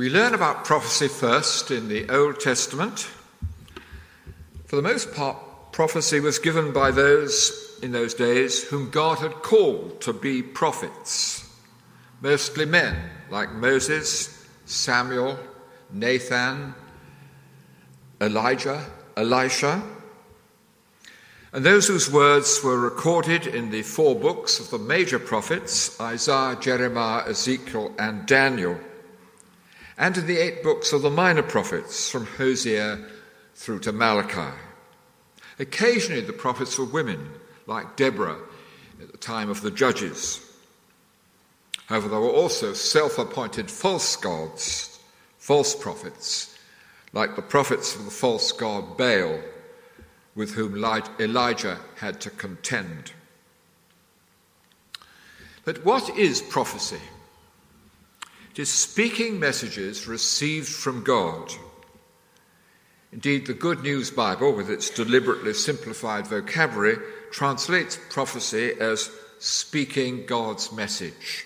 We learn about prophecy first in the Old Testament. For the most part, prophecy was given by those in those days whom God had called to be prophets, mostly men like Moses, Samuel, Nathan, Elijah, Elisha, and those whose words were recorded in the 4 books of the major prophets, Isaiah, Jeremiah, Ezekiel, and Daniel, and in the 8 books of the minor prophets, from Hosea through to Malachi. Occasionally the prophets were women, like Deborah at the time of the Judges. However, there were also self-appointed false gods, false prophets, like the prophets of the false god Baal, with whom Elijah had to contend. But what is prophecy? It is speaking messages received from God. Indeed, the Good News Bible, with its deliberately simplified vocabulary, translates prophecy as speaking God's message.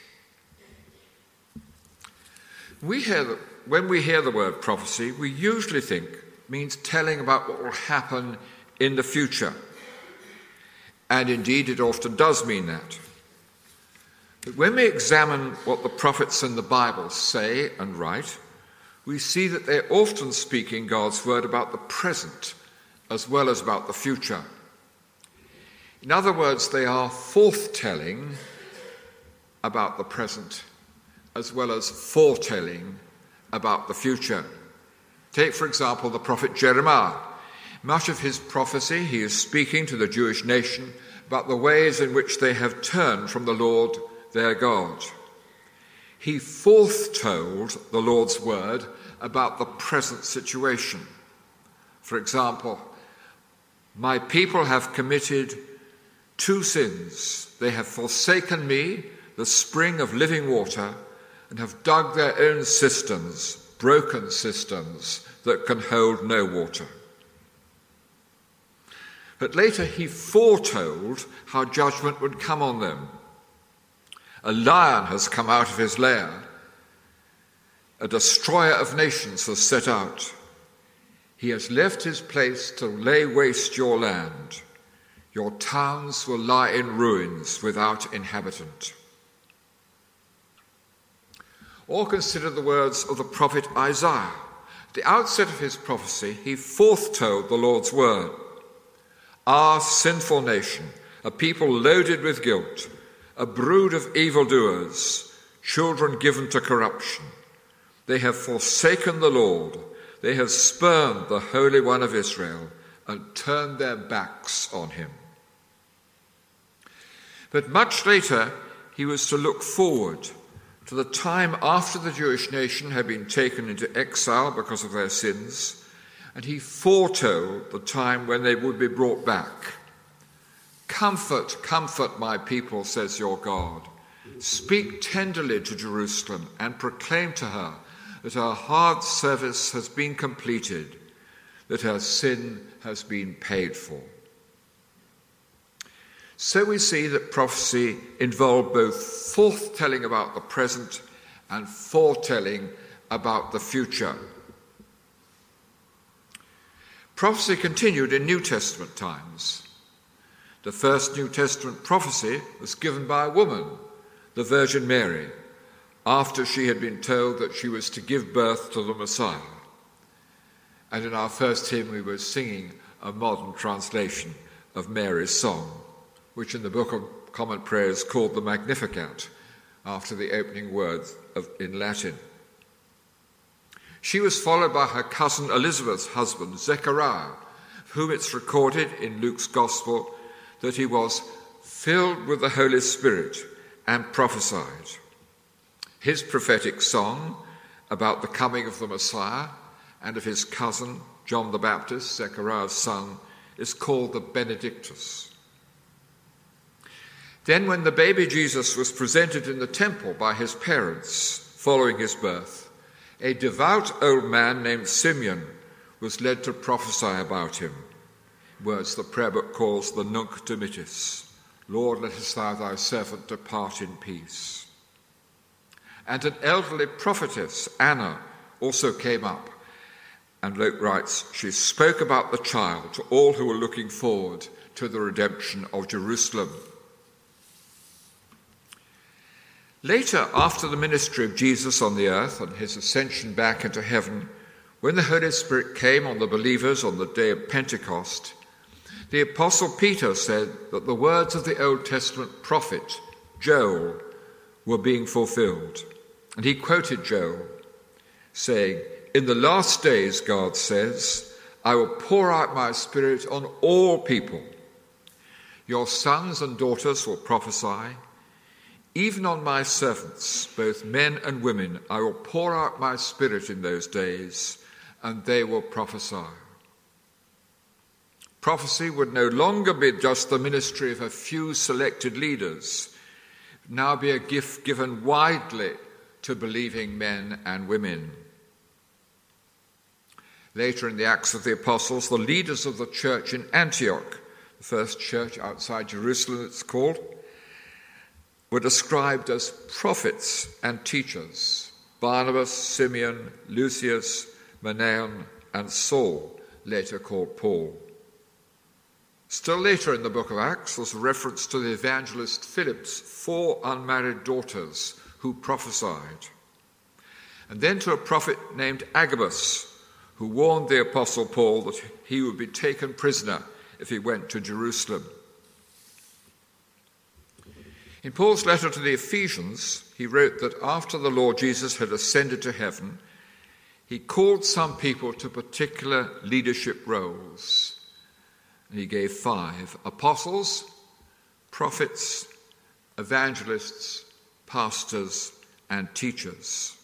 When we hear the word prophecy, we usually think it means telling about what will happen in the future. And indeed, it often does mean that. But when we examine what the prophets in the Bible say and write, we see that they're often speaking God's word about the present as well as about the future. In other words, they are forthtelling about the present as well as foretelling about the future. Take, for example, the prophet Jeremiah. Much of his prophecy, he is speaking to the Jewish nation about the ways in which they have turned from the Lord their God. He foretold the Lord's word about the present situation. For example, my people have committed 2 sins. They have forsaken me, the spring of living water, and have dug their own cisterns, broken cisterns that can hold no water. But later he foretold how judgment would come on them. A lion has come out of his lair. A destroyer of nations has set out. He has left his place to lay waste your land. Your towns will lie in ruins without inhabitant. Or consider the words of the prophet Isaiah. At the outset of his prophecy, he foretold the Lord's word. Our sinful nation, a people loaded with guilt, a brood of evildoers, children given to corruption. They have forsaken the Lord. They have spurned the Holy One of Israel and turned their backs on him. But much later, he was to look forward to the time after the Jewish nation had been taken into exile because of their sins, and he foretold the time when they would be brought back. Comfort, comfort my people, says your God. Speak tenderly to Jerusalem and proclaim to her that her hard service has been completed, that her sin has been paid for. So we see that prophecy involved both forthtelling about the present and foretelling about the future. Prophecy continued in New Testament times. The first New Testament prophecy was given by a woman, the Virgin Mary, after she had been told that she was to give birth to the Messiah. And in our first hymn we were singing a modern translation of Mary's song, which in the Book of Common Prayer is called the Magnificat, after the opening words in Latin. She was followed by her cousin Elizabeth's husband, Zechariah, of whom it's recorded in Luke's Gospel that he was filled with the Holy Spirit and prophesied. His prophetic song about the coming of the Messiah and of his cousin, John the Baptist, Zechariah's son, is called the Benedictus. Then when the baby Jesus was presented in the temple by his parents following his birth, a devout old man named Simeon was led to prophesy about him. Words the prayer book calls the Nunc Dimittis. Lord, lettest thou thy servant depart in peace. And an elderly prophetess, Anna, also came up. And Luke writes, she spoke about the child to all who were looking forward to the redemption of Jerusalem. Later, after the ministry of Jesus on the earth and his ascension back into heaven, when the Holy Spirit came on the believers on the day of Pentecost, the Apostle Peter said that the words of the Old Testament prophet Joel were being fulfilled. And he quoted Joel, saying, "In the last days, God says, I will pour out my Spirit on all people. Your sons and daughters will prophesy. Even on my servants, both men and women, I will pour out my Spirit in those days, and they will prophesy." Prophecy would no longer be just the ministry of a few selected leaders, it would now be a gift given widely to believing men and women. Later in the Acts of the Apostles, the leaders of the church in Antioch, the first church outside Jerusalem it's called, were described as prophets and teachers: Barnabas, Simeon, Lucius, Manaen, and Saul, later called Paul. Still later in the book of Acts, there's a reference to the evangelist Philip's 4 unmarried daughters who prophesied. And then to a prophet named Agabus, who warned the Apostle Paul that he would be taken prisoner if he went to Jerusalem. In Paul's letter to the Ephesians, he wrote that after the Lord Jesus had ascended to heaven, he called some people to particular leadership roles. And he gave 5: apostles, prophets, evangelists, pastors, and teachers.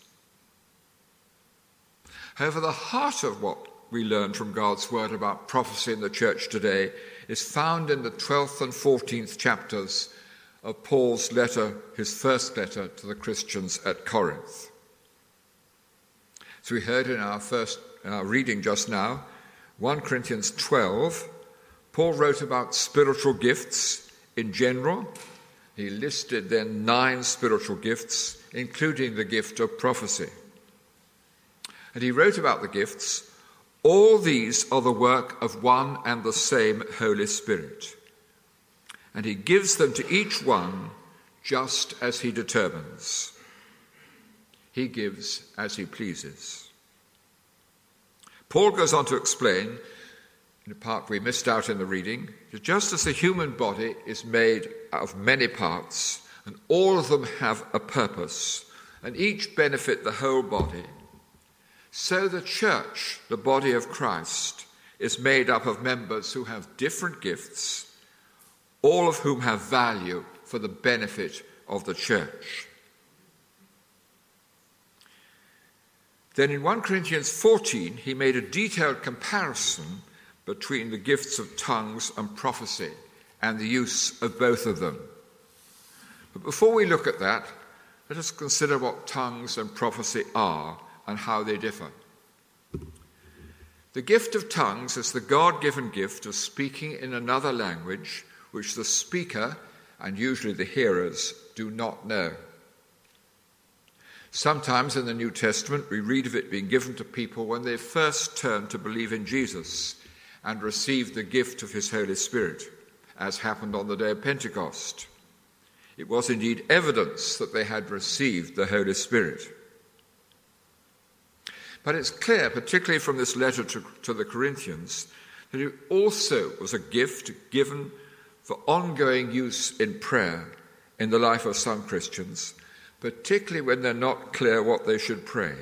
However, the heart of what we learn from God's word about prophecy in the church today is found in the 12th and 14th chapters of Paul's letter, his first letter to the Christians at Corinth. So we heard in our first reading just now, 1 Corinthians 12, Paul wrote about spiritual gifts in general. He listed then 9 spiritual gifts, including the gift of prophecy. And he wrote about the gifts, "All these are the work of one and the same Holy Spirit. And he gives them to each one just as he determines. He gives as he pleases." Paul goes on to explain, in a part we missed out in the reading, that just as the human body is made of many parts, and all of them have a purpose, and each benefit the whole body, so the church, the body of Christ, is made up of members who have different gifts, all of whom have value for the benefit of the church. Then in 1 Corinthians 14, he made a detailed comparison between the gifts of tongues and prophecy and the use of both of them. But before we look at that, let us consider what tongues and prophecy are and how they differ. The gift of tongues is the God-given gift of speaking in another language which the speaker, and usually the hearers, do not know. Sometimes in the New Testament we read of it being given to people when they first turn to believe in Jesus and receive the gift of his Holy Spirit, as happened on the day of Pentecost. It was indeed evidence that they had received the Holy Spirit. But it's clear, particularly from this letter to the Corinthians, that it also was a gift given for ongoing use in prayer in the life of some Christians, particularly when they're not clear what they should pray.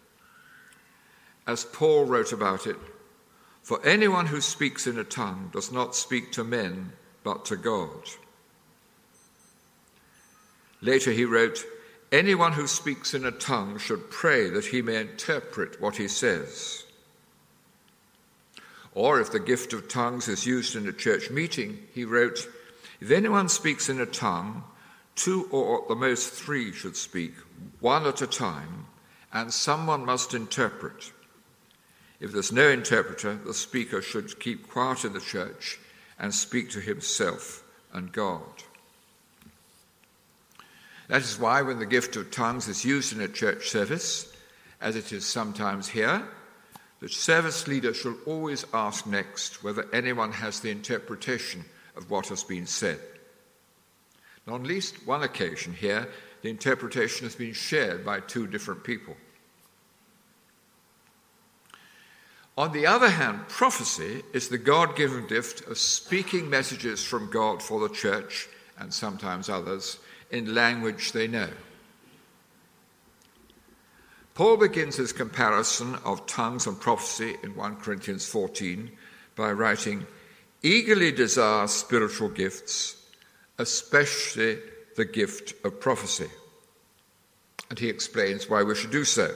As Paul wrote about it, "For anyone who speaks in a tongue does not speak to men, but to God." Later he wrote, "Anyone who speaks in a tongue should pray that he may interpret what he says." Or if the gift of tongues is used in a church meeting, he wrote, "If anyone speaks in a tongue, 2 or at the most 3 should speak, 1 at a time, and someone must interpret. If there's no interpreter, the speaker should keep quiet in the church and speak to himself and God." That is why when the gift of tongues is used in a church service, as it is sometimes here, the service leader shall always ask next whether anyone has the interpretation of what has been said. And on at least one occasion here, the interpretation has been shared by two different people. On the other hand, prophecy is the God-given gift of speaking messages from God for the church, and sometimes others, in language they know. Paul begins his comparison of tongues and prophecy in 1 Corinthians 14 by writing, "Eagerly desire spiritual gifts, especially the gift of prophecy." And he explains why we should do so.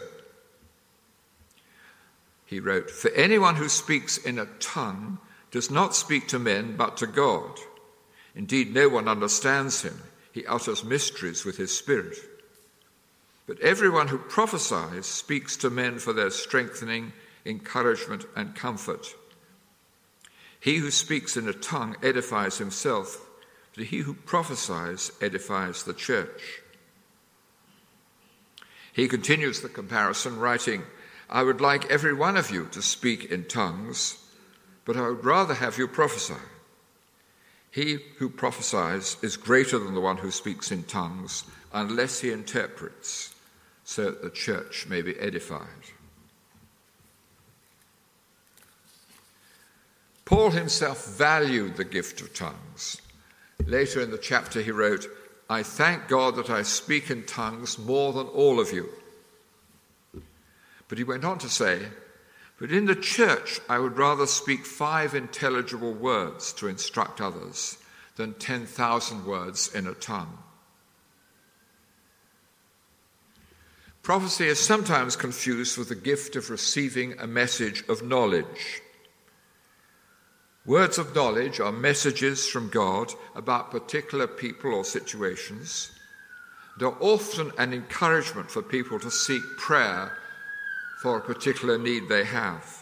He wrote, "For anyone who speaks in a tongue does not speak to men but to God. Indeed, no one understands him. He utters mysteries with his spirit. But everyone who prophesies speaks to men for their strengthening, encouragement, and comfort. He who speaks in a tongue edifies himself, but he who prophesies edifies the church." He continues the comparison, writing, "I would like every one of you to speak in tongues, but I would rather have you prophesy. He who prophesies is greater than the one who speaks in tongues, unless he interprets, so that the church may be edified." Paul himself valued the gift of tongues. Later in the chapter he wrote, "I thank God that I speak in tongues more than all of you." But he went on to say, "But in the church I would rather speak 5 intelligible words to instruct others than 10,000 words in a tongue." Prophecy is sometimes confused with the gift of receiving a message of knowledge. Words of knowledge are messages from God about particular people or situations. They are often an encouragement for people to seek prayer for a particular need they have.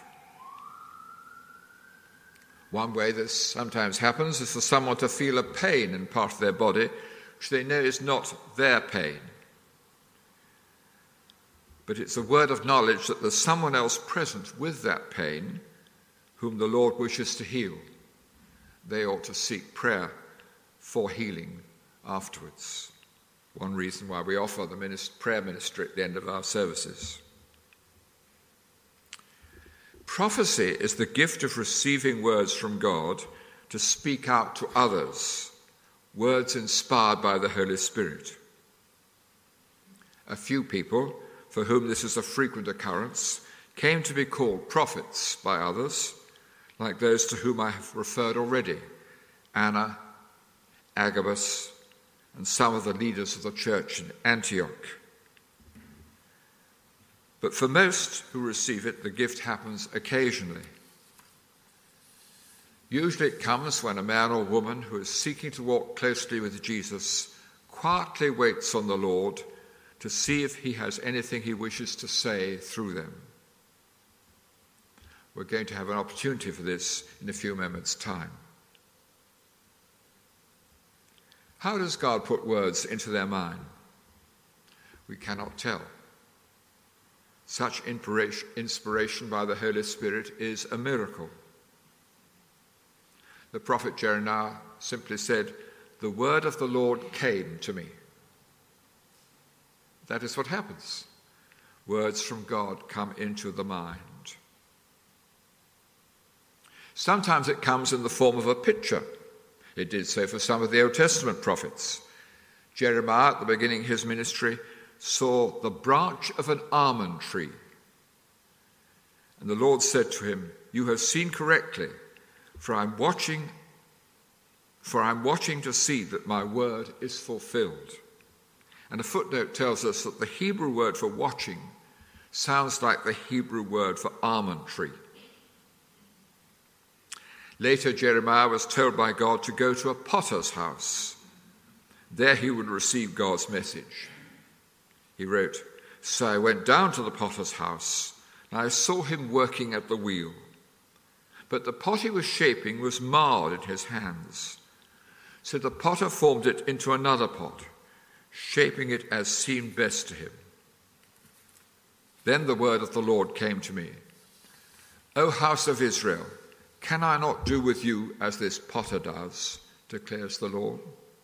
One way this sometimes happens is for someone to feel a pain in part of their body which they know is not their pain. But it's a word of knowledge that there's someone else present with that pain whom the Lord wishes to heal. They ought to seek prayer for healing afterwards. One reason why we offer the prayer ministry at the end of our services. Prophecy is the gift of receiving words from God to speak out to others, words inspired by the Holy Spirit. A few people, for whom this is a frequent occurrence, came to be called prophets by others, like those to whom I have referred already, Anna, Agabus, and some of the leaders of the church in Antioch. But for most who receive it, the gift happens occasionally. Usually it comes when a man or woman who is seeking to walk closely with Jesus quietly waits on the Lord to see if he has anything he wishes to say through them. We're going to have an opportunity for this in a few moments' time. How does God put words into their mind? We cannot tell. Such inspiration by the Holy Spirit is a miracle. The prophet Jeremiah simply said, "The word of the Lord came to me." That is what happens. Words from God come into the mind. Sometimes it comes in the form of a picture. It did so for some of the Old Testament prophets. Jeremiah, at the beginning of his ministry, saw the branch of an almond tree. And the Lord said to him, "You have seen correctly, for I'm watching to see that my word is fulfilled." And a footnote tells us that the Hebrew word for watching sounds like the Hebrew word for almond tree. Later, Jeremiah was told by God to go to a potter's house. There he would receive God's message. He wrote, "So I went down to the potter's house, and I saw him working at the wheel. But the pot he was shaping was marred in his hands. So the potter formed it into another pot, shaping it as seemed best to him." Then the word of the Lord came to me. O house of Israel, can I not do with you as this potter does, declares the Lord?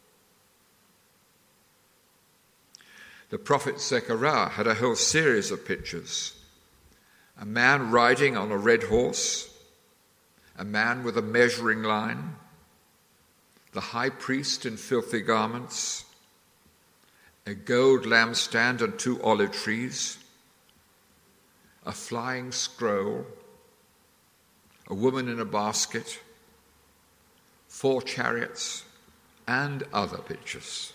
The prophet Zechariah had a whole series of pictures. A man riding on a red horse, a man with a measuring line, the high priest in filthy garments, a gold lampstand and 2 olive trees, a flying scroll, a woman in a basket, 4 chariots, and other pictures.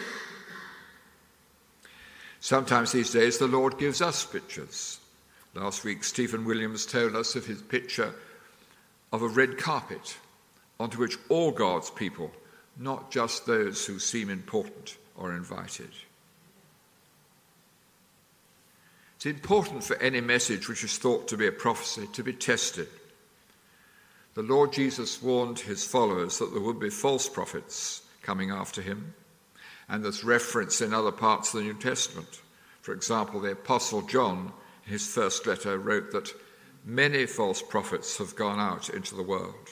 Sometimes these days the Lord gives us pictures. Last week Stephen Williams told us of his picture of a red carpet onto which all God's people, not just those who seem important, are invited. It's important for any message which is thought to be a prophecy to be tested. The Lord Jesus warned his followers that there would be false prophets coming after him, and there's reference in other parts of the New Testament. For example, the Apostle John, in his first letter, wrote that many false prophets have gone out into the world.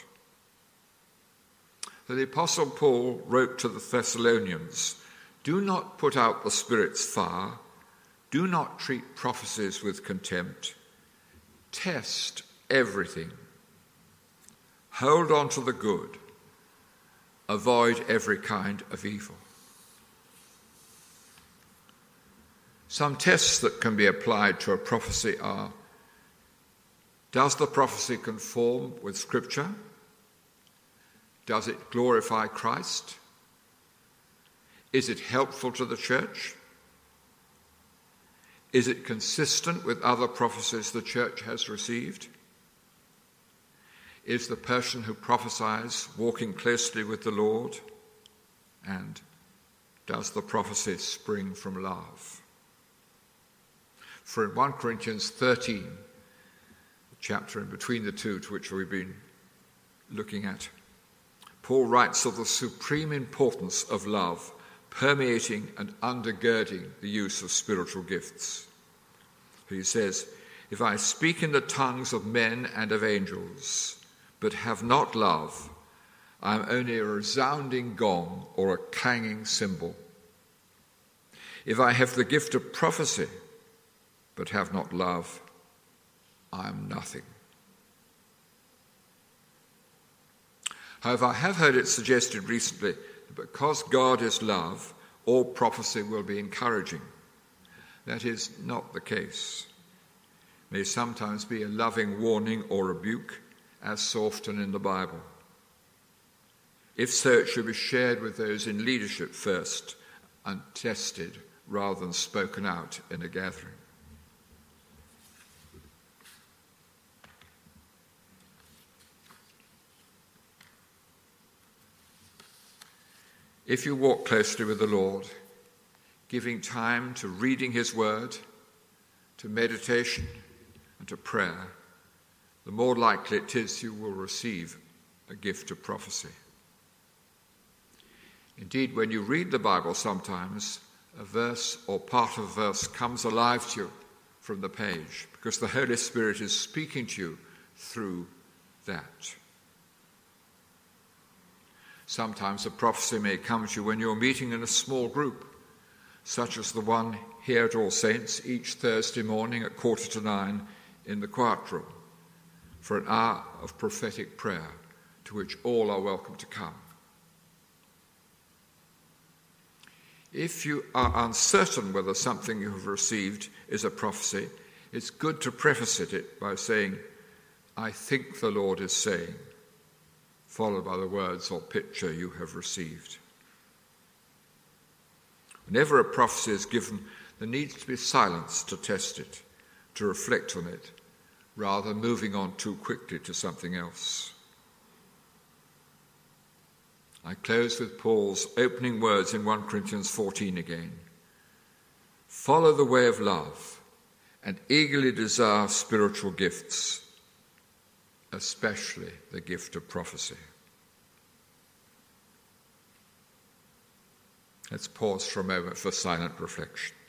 The Apostle Paul wrote to the Thessalonians, "Do not put out the Spirit's fire. Do not treat prophecies with contempt. Test everything. Hold on to the good. Avoid every kind of evil." Some tests that can be applied to a prophecy are: does the prophecy conform with Scripture? Does it glorify Christ? Is it helpful to the church? Is it consistent with other prophecies the church has received? Is the person who prophesies walking closely with the Lord? And does the prophecy spring from love? For in 1 Corinthians 13, the chapter in between the two to which we've been looking at, Paul writes of the supreme importance of love permeating and undergirding the use of spiritual gifts. He says, "If I speak in the tongues of men and of angels, but have not love, I am only a resounding gong or a clanging cymbal. If I have the gift of prophecy, but have not love, I am nothing." However, I have heard it suggested recently that because God is love, all prophecy will be encouraging. That is not the case. It may sometimes be a loving warning or rebuke, as so often in the Bible. If so, it should be shared with those in leadership first and tested rather than spoken out in a gathering. If you walk closely with the Lord, giving time to reading his word, to meditation, and to prayer, the more likely it is you will receive a gift of prophecy. Indeed, when you read the Bible sometimes, a verse or part of a verse comes alive to you from the page because the Holy Spirit is speaking to you through that. Sometimes a prophecy may come to you when you're meeting in a small group, such as the one here at All Saints each Thursday morning at 8:45 in the quiet room for an hour of prophetic prayer to which all are welcome to come. If you are uncertain whether something you have received is a prophecy, it's good to preface it by saying, "I think the Lord is saying," followed by the words or picture you have received. Whenever a prophecy is given, there needs to be silence to test it, to reflect on it, rather than moving on too quickly to something else. I close with Paul's opening words in 1 Corinthians 14 again. "Follow the way of love and eagerly desire spiritual gifts, especially the gift of prophecy." Let's pause for a moment for silent reflection.